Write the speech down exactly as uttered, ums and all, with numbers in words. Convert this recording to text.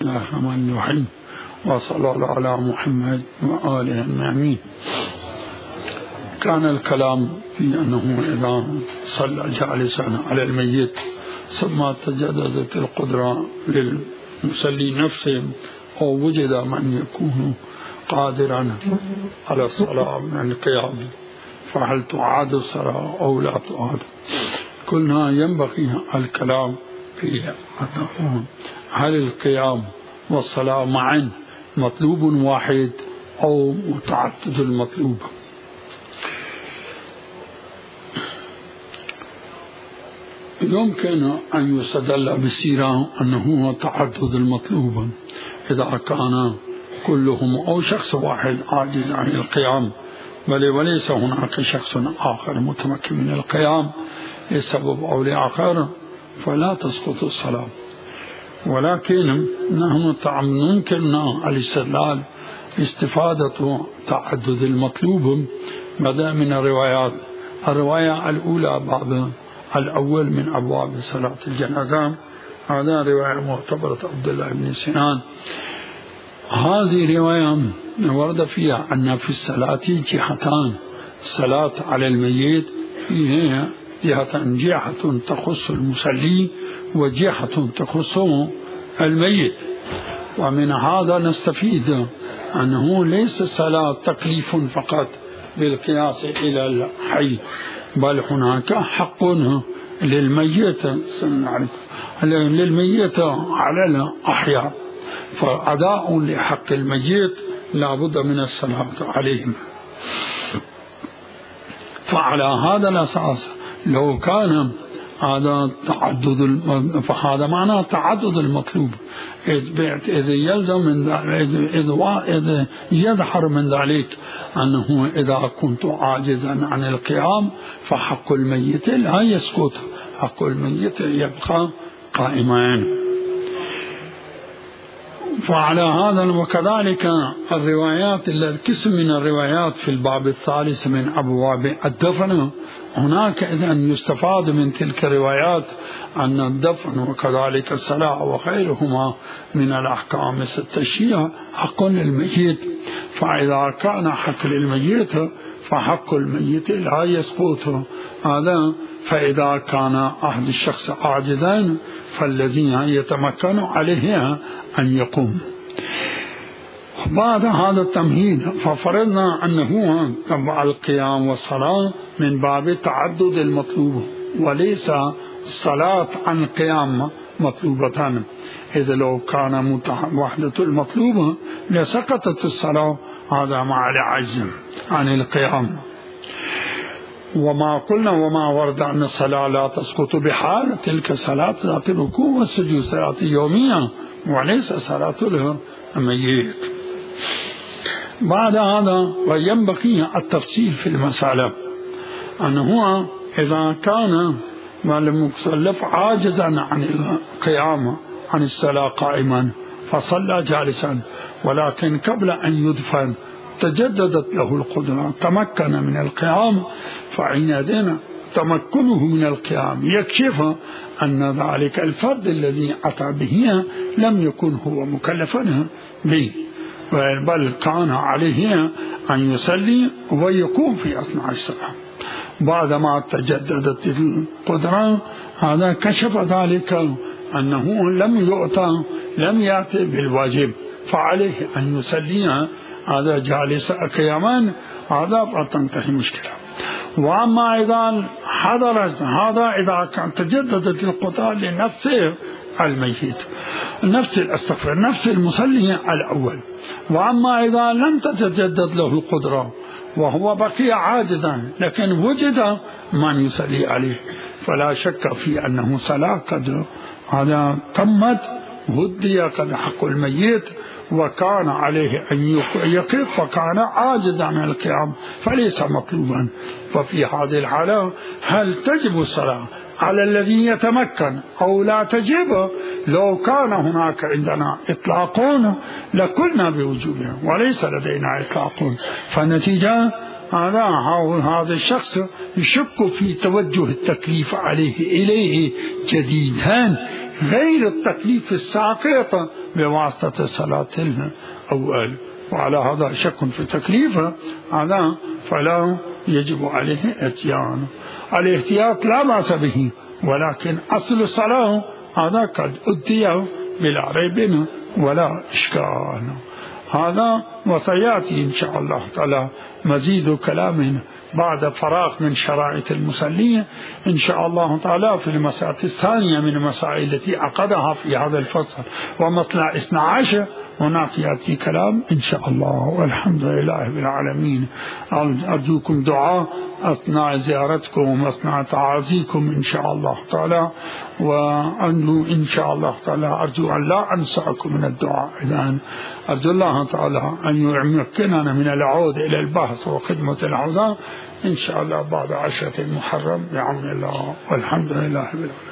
الله الرحمن الرحيم، وصلى الله على محمد وآله المأمين. كان الكلام في أنه إذا صلى جالسا على الميت ثم تجددت القدرة للمصلي نفسه أو وجد من يكون قادرا على الصلاة من القيام، فهل تعاد الصلاة أو لا تعاد؟ قلنا ينبغي الكلام في هل القيام والصلاة معا مطلوب واحد أو متعدد المطلوب. يمكن أن يستدل بالسيرة أنه تعدد المطلوب إذا كان كلهم أو شخص واحد عاجز عن القيام، بل وليس هناك شخص آخر متمكن من القيام لسبب أو لآخر، فلا تسقط الصلاة. ولكن نحن يمكننا الاستدلال استفادة تعدد المطلوب بدأ من الروايات. الرواية الأولى باب الأول من أبواب صلاة الجنازة، هذا رواية معتبرة عبد الله بن سنان. هذه رواية ورد فيها أن في الصلاة جهتان: الصلاة على الميت فيها جهة جهة تخص المصلي وجهة تخص الميت. ومن هذا نستفيد أنه ليس الصلاة تكليف فقط بالقياس إلى الحي، بل هناك حق للميت للميت على الأحياء، فأداء لحق الميت لا بد من الصلاة عليهم. فعلى هذا الأساس لو كان هذا تعدد، فهذا معنى تعدد المطلوب، إذا يلزم من إذا يظهر من ذلك أنه إذا كنت عاجزا عن القيام فحق الميت لا يسقط، حق الميت يبقى قائما. فعلى هذا وكذلك الروايات، القسم من الروايات في الباب الثالث من أبواب الدفن، هناك إذن يستفاد من تلك الروايات أن الدفن وكذلك الصلاة وغيرهما من الأحكام الستة حق للميت. فإذا كان حق للميت فحق الميت لا يسقط هذا. فإذا كان أحد الشخص عاجزا فالذين يتمكن عليه أن يقوم. بعد هذا التمهيد ففرضنا أنه تبع القيام والصلاة من باب تعدد المطلوب، وليس الصلاة عن القيام مطلوبتان، إذا لو كان وحدة المطلوب لسقطت الصلاة، هذا مع العجز عن القيام. وما قلنا وما ورد أن الصلاة لا تسقط بحال، تلك صلاة ذات الركوع والسجود، صلاة يومية وليس صلاة الميت. بعد هذا وينبغي التفصيل في المسألة، أنه إذا كان المكلف عاجزا عن القيام عن الصلاة قائما فصلى جالسا، ولكن قبل أن يدفن تجددت له القدرة تمكن من القيام، فحينئذ تمكنه من القيام يكشف أن ذلك الفرد الذي أتى به لم يكن هو مكلفا به، بل كان عليه أن يصلي ويقوم في أثناء الصلاة. بعدما تجددت القدرة هذا كشف ذلك أنه لم يؤتى لم يأتي بالواجب، فعليه أن يصلي هذا جالس قياما، هذا فتنتهي مشكلة. وأما إذا حضرت هذا إذا كان تجددت القدرة لنفس الميت، نفس الاستغفر نفس المصلي الأول. وأما إذا لم تتجدد له القدرة وهو بقي عاجزا لكن وجد من يصلي عليه، فلا شك في أنه صلاة قد هذا تمت هدي قد حق الميت، وكان عليه أن يقف فكان عاجزا عن القيام فليس مطلوبا. ففي هذه الحالة هل تجب الصلاة على الذي يتمكن أو لا تجب؟ لو كان هناك عندنا إطلاقون لكلنا بوجوبها، وليس لدينا إطلاقون، فالنتيجة هذا هذا الشخص يشك في توجه التكليف عليه إليه جديدا غير التكليف الساقط بواسطة صلاة الأول، وعلى هذا شك في تكليفه هذا فلا يجب عليه اتيان. الاحتياط لا بأس به، ولكن أصل الصلاة هذا قد أدي بلا ريب ولا إشكال. هذا وسيأتي إن شاء الله تعالى مزيد كلام بعد فراغ من شرائط المصلين إن شاء الله تعالى في المسألة الثانية من المسائل التي عقدها في هذا الفصل، ومطلع اثني عشر هناك يأتي كلام إن شاء الله. والحمد لله رب العالمين. أرجوكم دعاء أثناء زيارتكم وأثناء تعازيكم إن شاء الله تعالى، وأنه إن شاء الله تعالى أرجو أن لا أنساكم من الدعاء. إذن أرجو الله تعالى أن يمكننا من العود إلى البحث وخدمة العظام إن شاء الله بعد عشرة المحرم بعون الله. والحمد لله رب العالمين.